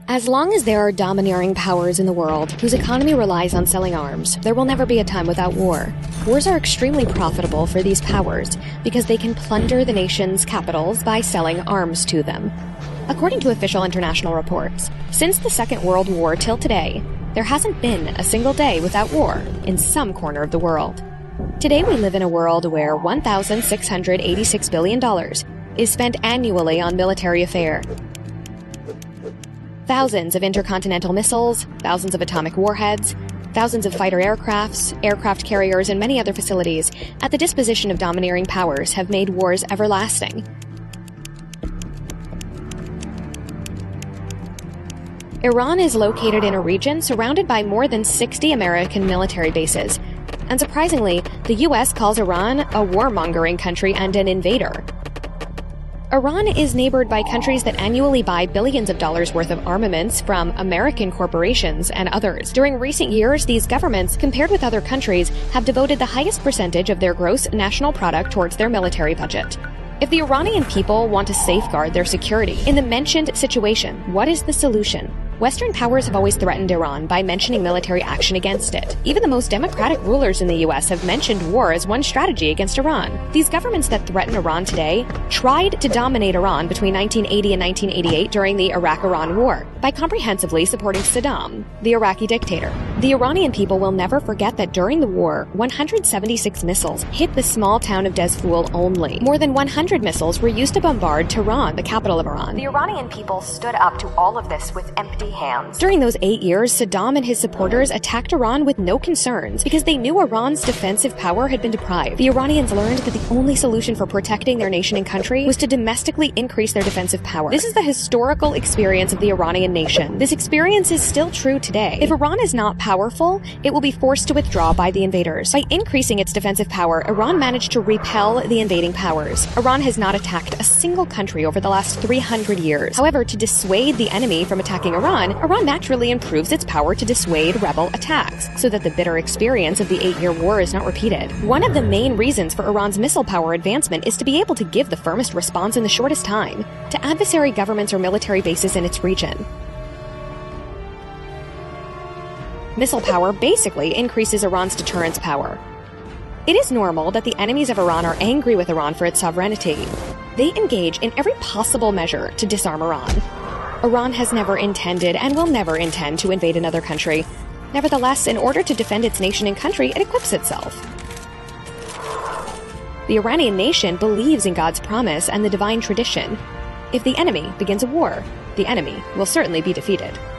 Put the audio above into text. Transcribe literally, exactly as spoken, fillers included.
As long as there are domineering powers in the world whose economy relies on selling arms, there will never be a time without war. Wars are extremely profitable for these powers because they can plunder the nation's capitals by selling arms to them. According to official international reports, since the Second World War till today, there hasn't been a single day without war in some corner of the world. Today we live in a world where one thousand six hundred eighty-six billion dollars is spent annually on military affairs. Thousands of intercontinental missiles, thousands of atomic warheads, thousands of fighter aircrafts, aircraft carriers, and many other facilities at the disposition of domineering powers have made wars everlasting. Iran is located in a region surrounded by more than sixty American military bases. And surprisingly, the U S calls Iran a warmongering country and an invader. Iran is neighbored by countries that annually buy billions of dollars worth of armaments from American corporations and others. During recent years, these governments, compared with other countries, have devoted the highest percentage of their gross national product towards their military budget. If the Iranian people want to safeguard their security in the mentioned situation, what is the solution? Western powers have always threatened Iran by mentioning military action against it. Even the most democratic rulers in the U S have mentioned war as one strategy against Iran. These governments that threaten Iran today tried to dominate Iran between nineteen eighty and nineteen eighty-eight during the Iraq-Iran War by comprehensively supporting Saddam, the Iraqi dictator. The Iranian people will never forget that during the war, one hundred seventy-six missiles hit the small town of Dezfoul only. More than one hundred missiles were used to bombard Tehran, the capital of Iran. The Iranian people stood up to all of this with empty hands. During those eight years, Saddam and his supporters attacked Iran with no concerns because they knew Iran's defensive power had been deprived. The Iranians learned that the only solution for protecting their nation and country was to domestically increase their defensive power. This is the historical experience of the Iranian nation. This experience is still true today. If Iran is not powerful, it will be forced to withdraw by the invaders. By increasing its defensive power, Iran managed to repel the invading powers. Iran has not attacked a single country over the last three hundred years. However, to dissuade the enemy from attacking Iran, Iran naturally improves its power to dissuade rebel attacks, so that the bitter experience of the eight-year war is not repeated. One of the main reasons for Iran's missile power advancement is to be able to give the firmest response in the shortest time to adversary governments or military bases in its region. Missile power basically increases Iran's deterrence power. It is normal that the enemies of Iran are angry with Iran for its sovereignty. They engage in every possible measure to disarm Iran. Iran has never intended and will never intend to invade another country. Nevertheless, in order to defend its nation and country, it equips itself. The Iranian nation believes in God's promise and the divine tradition. If the enemy begins a war, the enemy will certainly be defeated.